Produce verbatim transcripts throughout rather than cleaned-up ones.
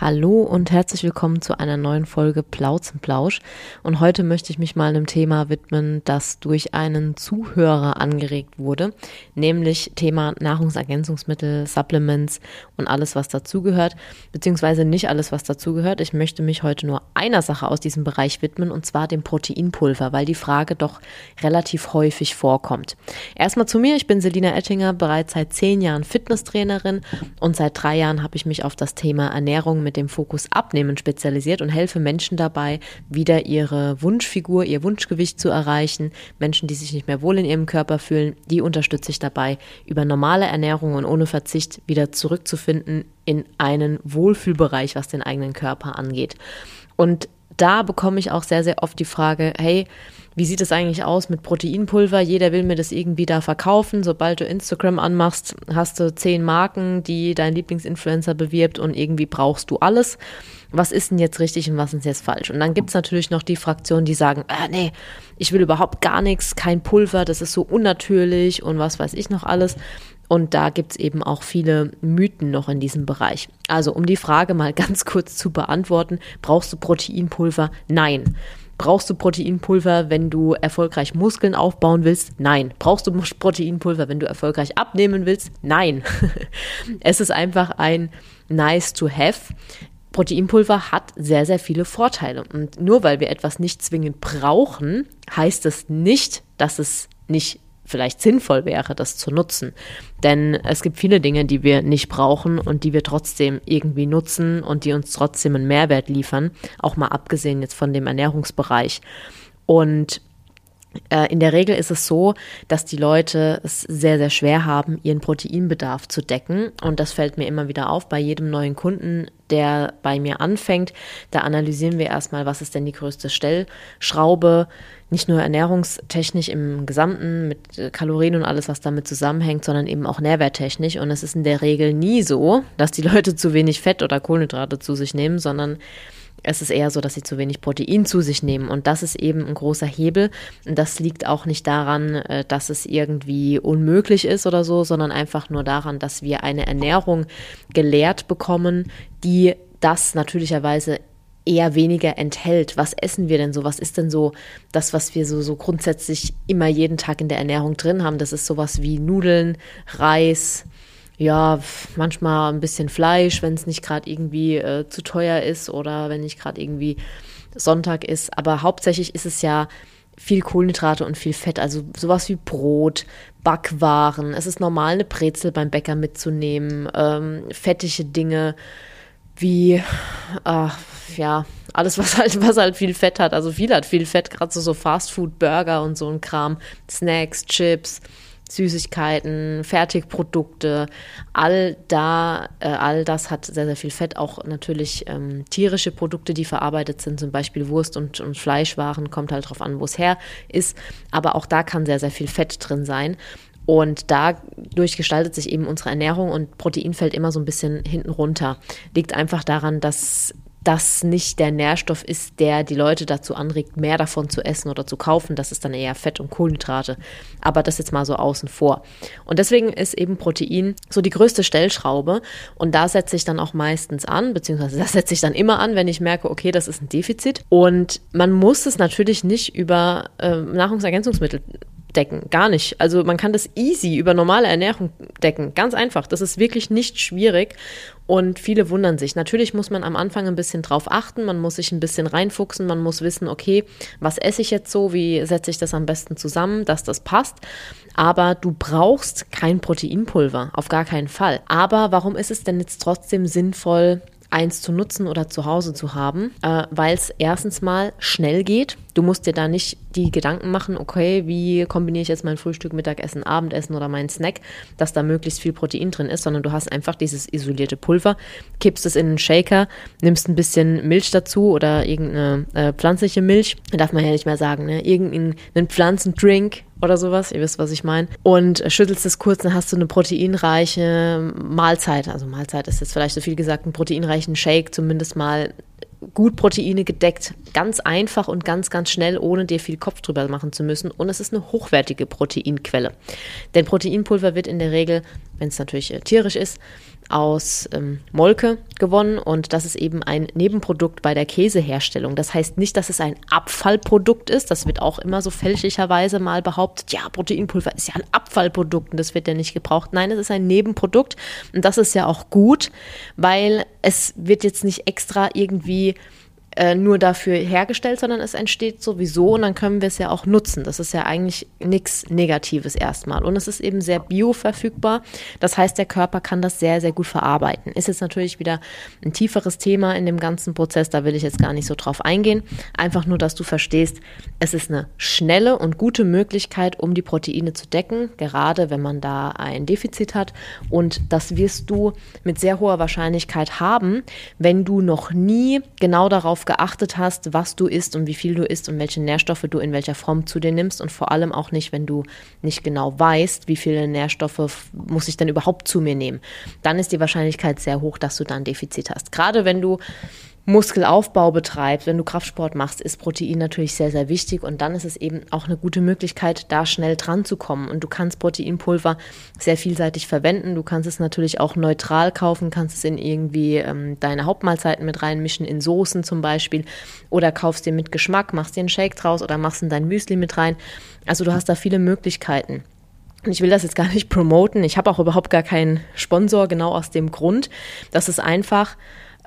Hallo und herzlich willkommen zu einer neuen Folge Plauzenplausch. Und heute möchte ich mich mal einem Thema widmen, das durch einen Zuhörer angeregt wurde, nämlich Thema Nahrungsergänzungsmittel, Supplements und alles, was dazugehört, beziehungsweise nicht alles, was dazugehört. Ich möchte mich heute nur einer Sache aus diesem Bereich widmen, und zwar dem Proteinpulver, weil die Frage doch relativ häufig vorkommt. Erstmal zu mir, ich bin Selina Ettinger, bereits seit zehn Jahren Fitnesstrainerin und seit drei Jahren habe ich mich auf das Thema Ernährung mit dem Fokus Abnehmen spezialisiert und helfe Menschen dabei, wieder ihre Wunschfigur, ihr Wunschgewicht zu erreichen. Menschen, die sich nicht mehr wohl in ihrem Körper fühlen, die unterstütze ich dabei, über normale Ernährung und ohne Verzicht wieder zurückzufinden in einen Wohlfühlbereich, was den eigenen Körper angeht. Und da bekomme ich auch sehr, sehr oft die Frage, hey, wie sieht es eigentlich aus mit Proteinpulver? Jeder will mir das irgendwie da verkaufen. Sobald du Instagram anmachst, hast du zehn Marken, die dein Lieblingsinfluencer bewirbt und irgendwie brauchst du alles. Was ist denn jetzt richtig und was ist jetzt falsch? Und dann gibt es natürlich noch die Fraktion, die sagen, ah, nee, ich will überhaupt gar nichts, kein Pulver, das ist so unnatürlich und was weiß ich noch alles. Und da gibt es eben auch viele Mythen noch in diesem Bereich. Also um die Frage mal ganz kurz zu beantworten, brauchst du Proteinpulver? Nein. Brauchst du Proteinpulver, wenn du erfolgreich Muskeln aufbauen willst? Nein. Brauchst du Proteinpulver, wenn du erfolgreich abnehmen willst? Nein. Es ist einfach ein nice to have. Proteinpulver hat sehr, sehr viele Vorteile. Und nur weil wir etwas nicht zwingend brauchen, heißt es nicht, dass es nicht vielleicht sinnvoll wäre, das zu nutzen. Denn es gibt viele Dinge, die wir nicht brauchen und die wir trotzdem irgendwie nutzen und die uns trotzdem einen Mehrwert liefern, auch mal abgesehen jetzt von dem Ernährungsbereich. Und äh, in der Regel ist es so, dass die Leute es sehr, sehr schwer haben, ihren Proteinbedarf zu decken. Und das fällt mir immer wieder auf bei jedem neuen Kunden, der bei mir anfängt. Da analysieren wir erstmal, was ist denn die größte Stellschraube, nicht nur ernährungstechnisch im Gesamten mit Kalorien und alles, was damit zusammenhängt, sondern eben auch nährwerttechnisch. Und es ist in der Regel nie so, dass die Leute zu wenig Fett oder Kohlenhydrate zu sich nehmen, sondern es ist eher so, dass sie zu wenig Protein zu sich nehmen. Und das ist eben ein großer Hebel. Und das liegt auch nicht daran, dass es irgendwie unmöglich ist oder so, sondern einfach nur daran, dass wir eine Ernährung gelehrt bekommen, die das natürlicherweise eher weniger enthält. Was essen wir denn so? Was ist denn so das, was wir so, so grundsätzlich immer jeden Tag in der Ernährung drin haben? Das ist sowas wie Nudeln, Reis, ja, manchmal ein bisschen Fleisch, wenn es nicht gerade irgendwie äh, zu teuer ist oder wenn nicht gerade irgendwie Sonntag ist. Aber hauptsächlich ist es ja viel Kohlenhydrate und viel Fett, also sowas wie Brot, Backwaren. Es ist normal, eine Brezel beim Bäcker mitzunehmen, ähm, fettige Dinge wie, äh, ja, alles, was halt, was halt viel Fett hat. Also viel hat viel Fett, gerade so, so Fastfood, Burger und so ein Kram, Snacks, Chips, Süßigkeiten, Fertigprodukte, all da, äh, all das hat sehr, sehr viel Fett. Auch natürlich ähm, tierische Produkte, die verarbeitet sind, zum Beispiel Wurst und, und Fleischwaren, kommt halt drauf an, wo es her ist. Aber auch da kann sehr, sehr viel Fett drin sein. Und dadurch gestaltet sich eben unsere Ernährung und Protein fällt immer so ein bisschen hinten runter. Liegt einfach daran, dass das nicht der Nährstoff ist, der die Leute dazu anregt, mehr davon zu essen oder zu kaufen. Das ist dann eher Fett und Kohlenhydrate. Aber das jetzt mal so außen vor. Und deswegen ist eben Protein so die größte Stellschraube. Und da setze ich dann auch meistens an, beziehungsweise das setze ich dann immer an, wenn ich merke, okay, das ist ein Defizit. Und man muss es natürlich nicht über äh, Nahrungsergänzungsmittel decken, gar nicht. Also man kann das easy über normale Ernährung decken, ganz einfach. Das ist wirklich nicht schwierig und viele wundern sich. Natürlich muss man am Anfang ein bisschen drauf achten, man muss sich ein bisschen reinfuchsen, man muss wissen, okay, was esse ich jetzt so, wie setze ich das am besten zusammen, dass das passt. Aber du brauchst kein Proteinpulver, auf gar keinen Fall. Aber warum ist es denn jetzt trotzdem sinnvoll, eins zu nutzen oder zu Hause zu haben, äh, weil es erstens mal schnell geht. Du musst dir da nicht die Gedanken machen, okay, wie kombiniere ich jetzt mein Frühstück, Mittagessen, Abendessen oder meinen Snack, dass da möglichst viel Protein drin ist, sondern du hast einfach dieses isolierte Pulver, kippst es in einen Shaker, nimmst ein bisschen Milch dazu oder irgendeine äh, pflanzliche Milch, da darf man ja nicht mehr sagen, ne? Irgendeinen Pflanzendrink oder sowas, ihr wisst, was ich meine, und schüttelst es kurz, dann hast du eine proteinreiche Mahlzeit, also Mahlzeit ist jetzt vielleicht so viel gesagt, einen proteinreichen Shake, zumindest mal gut Proteine gedeckt, ganz einfach und ganz, ganz schnell, ohne dir viel Kopf drüber machen zu müssen. Und es ist eine hochwertige Proteinquelle. Denn Proteinpulver wird in der Regel, wenn es natürlich äh, tierisch ist, aus ähm, Molke gewonnen und das ist eben ein Nebenprodukt bei der Käseherstellung. Das heißt nicht, dass es ein Abfallprodukt ist, das wird auch immer so fälschlicherweise mal behauptet, ja, Proteinpulver ist ja ein Abfallprodukt und das wird ja nicht gebraucht. Nein, es ist ein Nebenprodukt und das ist ja auch gut, weil es wird jetzt nicht extra irgendwie nur dafür hergestellt, sondern es entsteht sowieso und dann können wir es ja auch nutzen. Das ist ja eigentlich nichts Negatives erstmal. Und es ist eben sehr bioverfügbar. Das heißt, der Körper kann das sehr, sehr gut verarbeiten. Ist jetzt natürlich wieder ein tieferes Thema in dem ganzen Prozess, da will ich jetzt gar nicht so drauf eingehen. Einfach nur, dass du verstehst, es ist eine schnelle und gute Möglichkeit, um die Proteine zu decken, gerade wenn man da ein Defizit hat. Und das wirst du mit sehr hoher Wahrscheinlichkeit haben, wenn du noch nie genau darauf geachtet hast, was du isst und wie viel du isst und welche Nährstoffe du in welcher Form zu dir nimmst und vor allem auch nicht, wenn du nicht genau weißt, wie viele Nährstoffe muss ich denn überhaupt zu mir nehmen. Dann ist die Wahrscheinlichkeit sehr hoch, dass du da ein Defizit hast. Gerade wenn du Muskelaufbau betreibst, wenn du Kraftsport machst, ist Protein natürlich sehr, sehr wichtig und dann ist es eben auch eine gute Möglichkeit, da schnell dran zu kommen und du kannst Proteinpulver sehr vielseitig verwenden, du kannst es natürlich auch neutral kaufen, kannst es in irgendwie ähm, deine Hauptmahlzeiten mit reinmischen, in Soßen zum Beispiel oder kaufst dir mit Geschmack, machst dir einen Shake draus oder machst in dein Müsli mit rein, also du hast da viele Möglichkeiten. Und ich will das jetzt gar nicht promoten, ich habe auch überhaupt gar keinen Sponsor, genau aus dem Grund, dass es einfach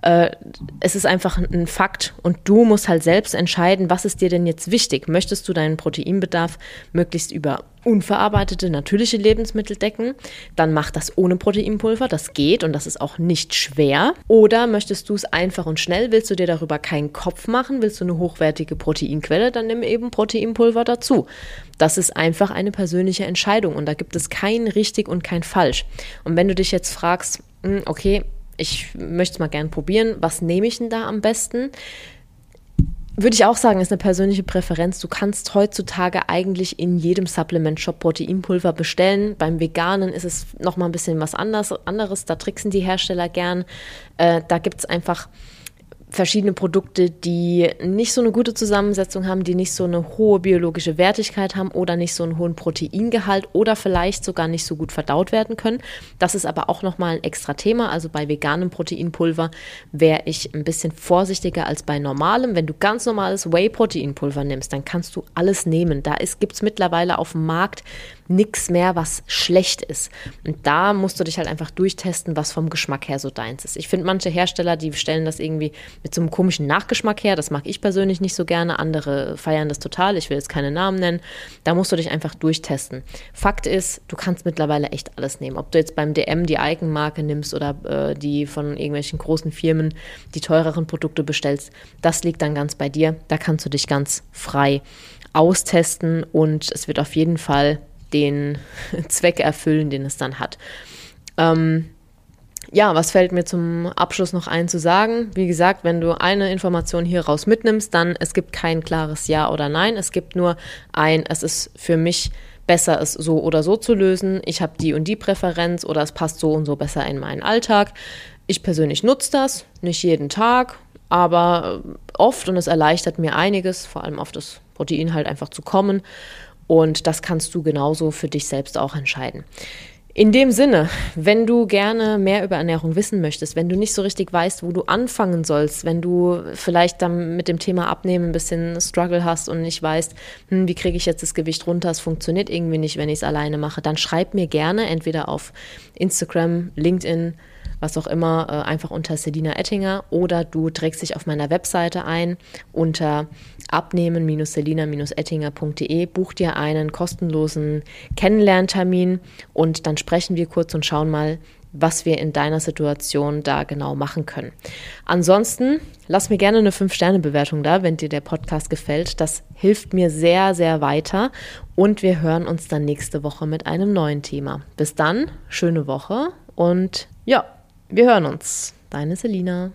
Es ist einfach ein Fakt und du musst halt selbst entscheiden, was ist dir denn jetzt wichtig? Möchtest du deinen Proteinbedarf möglichst über unverarbeitete, natürliche Lebensmittel decken? Dann mach das ohne Proteinpulver, das geht und das ist auch nicht schwer. Oder möchtest du es einfach und schnell? Willst du dir darüber keinen Kopf machen? Willst du eine hochwertige Proteinquelle? Dann nimm eben Proteinpulver dazu. Das ist einfach eine persönliche Entscheidung und da gibt es kein richtig und kein falsch. Und wenn du dich jetzt fragst, okay, ich möchte es mal gern probieren, was nehme ich denn da am besten? Würde ich auch sagen, ist eine persönliche Präferenz. Du kannst heutzutage eigentlich in jedem Supplement-Shop Proteinpulver bestellen. Beim Veganen ist es nochmal ein bisschen was anders, anderes, da tricksen die Hersteller gern. Äh, da gibt es einfach verschiedene Produkte, die nicht so eine gute Zusammensetzung haben, die nicht so eine hohe biologische Wertigkeit haben oder nicht so einen hohen Proteingehalt oder vielleicht sogar nicht so gut verdaut werden können. Das ist aber auch nochmal ein extra Thema. Also bei veganem Proteinpulver wäre ich ein bisschen vorsichtiger als bei normalem. Wenn du ganz normales Whey-Proteinpulver nimmst, dann kannst du alles nehmen. Da gibt es mittlerweile auf dem Markt nichts mehr, was schlecht ist. Und da musst du dich halt einfach durchtesten, was vom Geschmack her so deins ist. Ich finde, manche Hersteller, die stellen das irgendwie mit so einem komischen Nachgeschmack her. Das mag ich persönlich nicht so gerne. Andere feiern das total. Ich will jetzt keine Namen nennen. Da musst du dich einfach durchtesten. Fakt ist, du kannst mittlerweile echt alles nehmen. Ob du jetzt beim D M die Eigenmarke nimmst oder äh, die von irgendwelchen großen Firmen die teureren Produkte bestellst, das liegt dann ganz bei dir. Da kannst du dich ganz frei austesten und es wird auf jeden Fall den Zweck erfüllen, den es dann hat. Ähm, ja, was fällt mir zum Abschluss noch ein zu sagen? Wie gesagt, wenn du eine Information hier raus mitnimmst, dann es gibt kein klares Ja oder Nein. Es gibt nur ein, es ist für mich besser, es so oder so zu lösen. Ich habe die und die Präferenz oder es passt so und so besser in meinen Alltag. Ich persönlich nutze das, nicht jeden Tag, aber oft und es erleichtert mir einiges, vor allem auf das Protein halt einfach zu kommen. Und das kannst du genauso für dich selbst auch entscheiden. In dem Sinne, wenn du gerne mehr über Ernährung wissen möchtest, wenn du nicht so richtig weißt, wo du anfangen sollst, wenn du vielleicht dann mit dem Thema Abnehmen ein bisschen Struggle hast und nicht weißt, hm, wie kriege ich jetzt das Gewicht runter, es funktioniert irgendwie nicht, wenn ich es alleine mache, dann schreib mir gerne entweder auf Instagram, LinkedIn, was auch immer, äh, einfach unter Selina Ettinger oder du trägst dich auf meiner Webseite ein unter abnehmen Bindestrich selina Bindestrich ettinger Punkt de, buch dir einen kostenlosen Kennenlerntermin und dann sprechen wir kurz und schauen mal, was wir in deiner Situation da genau machen können. Ansonsten lass mir gerne eine fünf Sterne Bewertung da, wenn dir der Podcast gefällt. Das hilft mir sehr, sehr weiter und wir hören uns dann nächste Woche mit einem neuen Thema. Bis dann, schöne Woche und ja, wir hören uns. Deine Selina.